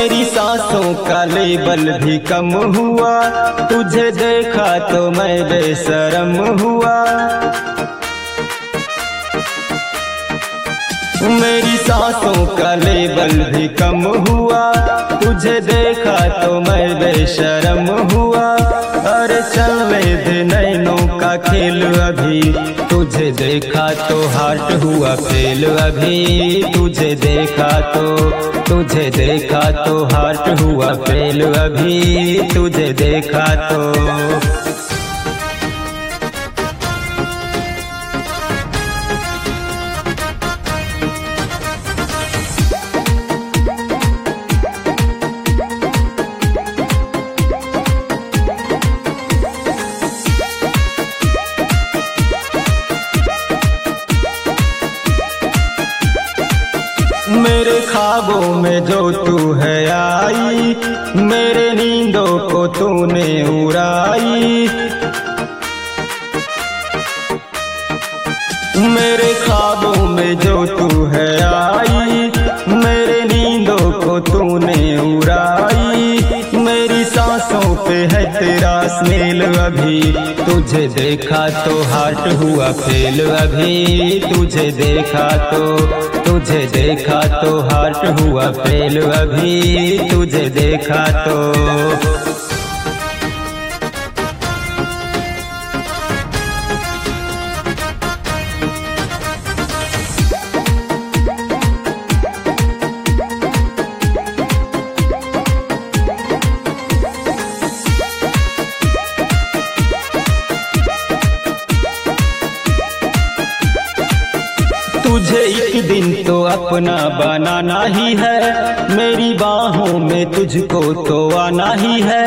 मेरी सांसों का लेवल भी कम हुआ, तुझे देखा तो मैं बेशरम हुआ। मेरी सांसों का लेवल भी कम हुआ, तुझे देखा तो मैं बेशरम हुआ। अरे चलने दे नैनों का खेल अभी, तुझे देखा तो हार्ट हुआ फेल अभी। तुझे देखा तो हार्ट हुआ फेल अभी। तुझे देखा तो मेरे ख्वाबों में जो तू है आई, मेरे नींदों को तूने उड़ाई। मेरे ख्वाबों में जो तू है आई, मेरे नींदों को तूने उड़ाई। मेरी सांसों पे है तेरा स्मेल अभी, तुझे देखा तो हार्ट हुआ फेल अभी। तुझे देखा तो हार्ट हुआ फेल अभी। तुझे देखा तो तुझे एक दिन तो अपना बनाना ही है, मेरी बाहों में तुझको तो आना ही है।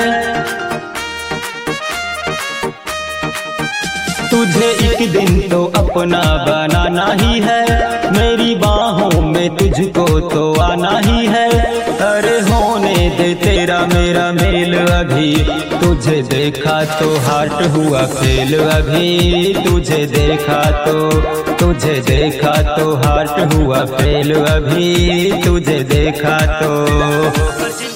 तुझे एक दिन तो अपना बनाना ही है, मेरी बाहों में तुझको तो आना ही है। अरे होने दे तेरा मेरा मेल अभी, तुझे देखा तो हार्ट हुआ फेल अभी। तुझे देखा तो हार्ट हुआ फेल अभी। तुझे देखा तो